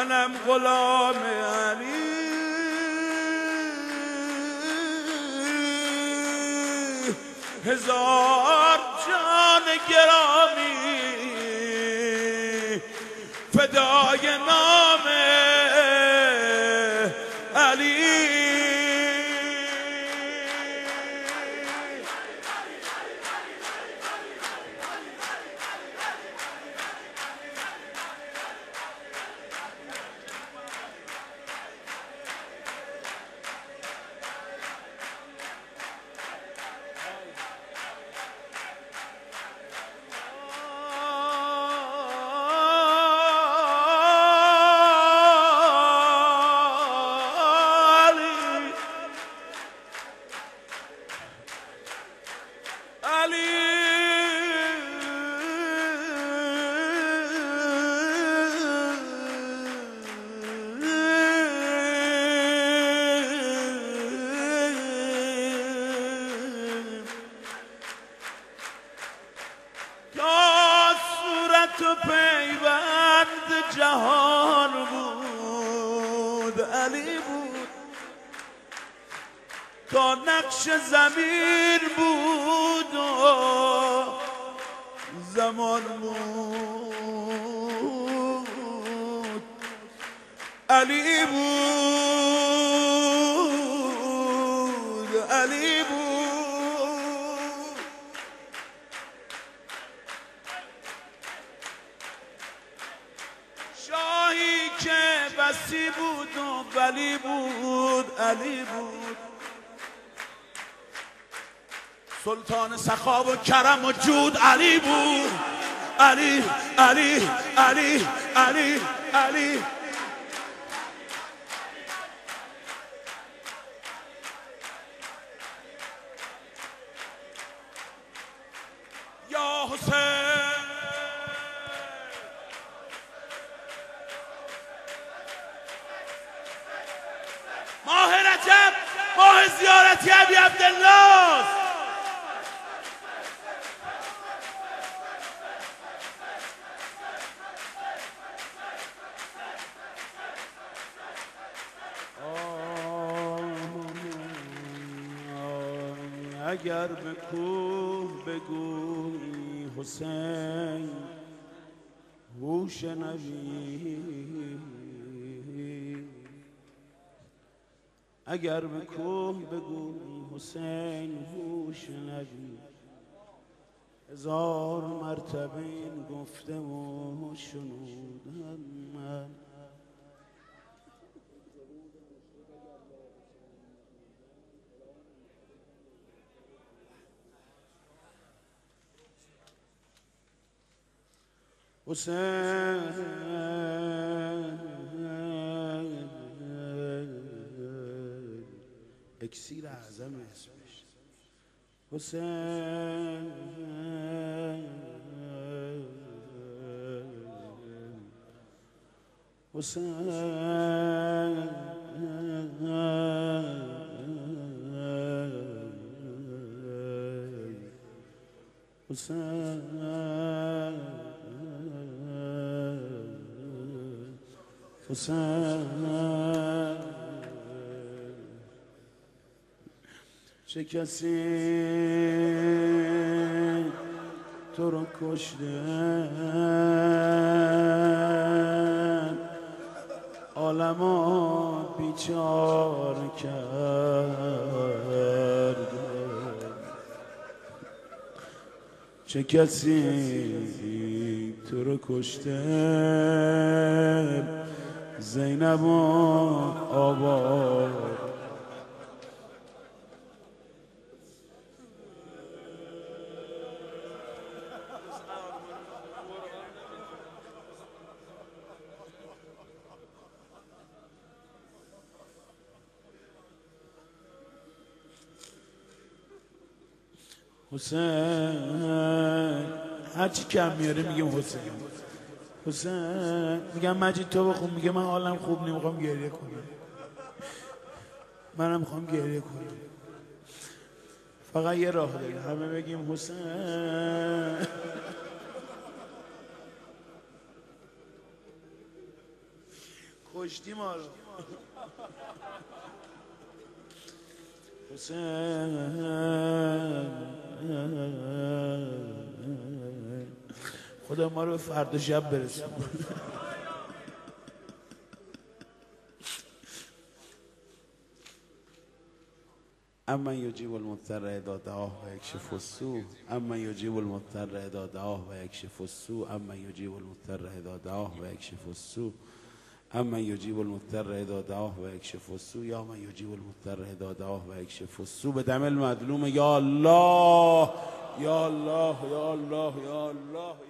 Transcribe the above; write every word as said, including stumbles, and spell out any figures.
منم غلام علی، هزار جان گرامی فدای نام علی. تو پیوند جهان بود علی بود، تا نقش زمین بود و زمان بود علی بود علی بود. شاهی که بسی بود و ولی بود علی بود، سلطان سخا و کرم و جود علی بود علی علی علی علی علی. یا حسین ماه رجب ماه زیارتی ابی عبدالله. اگر به کوه بگویی حسین هوش نبی، اگر به کوه بگویی حسین هوش نبی، هزار مرتبه این گفته و شنودم من. حسین اکسیر اعظم اسمش حسین، حسین حسین حسین. چه کسی تو رو کشته عالمو بیچاره کرد، چه کسی تو رو کشته زینب و آباد. حسین هرچی کم میاره میگم حسین حسین. میگم مجید تو بخون، میگه من حالم خوب نمیخوام گریه کنم، منم میخوام گریه کنم. فقط یه راه داره، همه بگیم حسین. کشتی ما رو. حسین خدا ما رو فردا شب برسون. اما یجیب المضطر اذا دعاه و یکشف السوء، اما یجیب المضطر اذا دعاه و یکشف السوء، اما یجیب المضطر اذا دعاه و یکشف السوء، اما یجیب المضطر اذا دعاه و یکشف السوء، یا من یجیب المضطر اذا دعاه و یکشف السوء. به دم المظلوم. یا الله یا الله یا الله یا الله.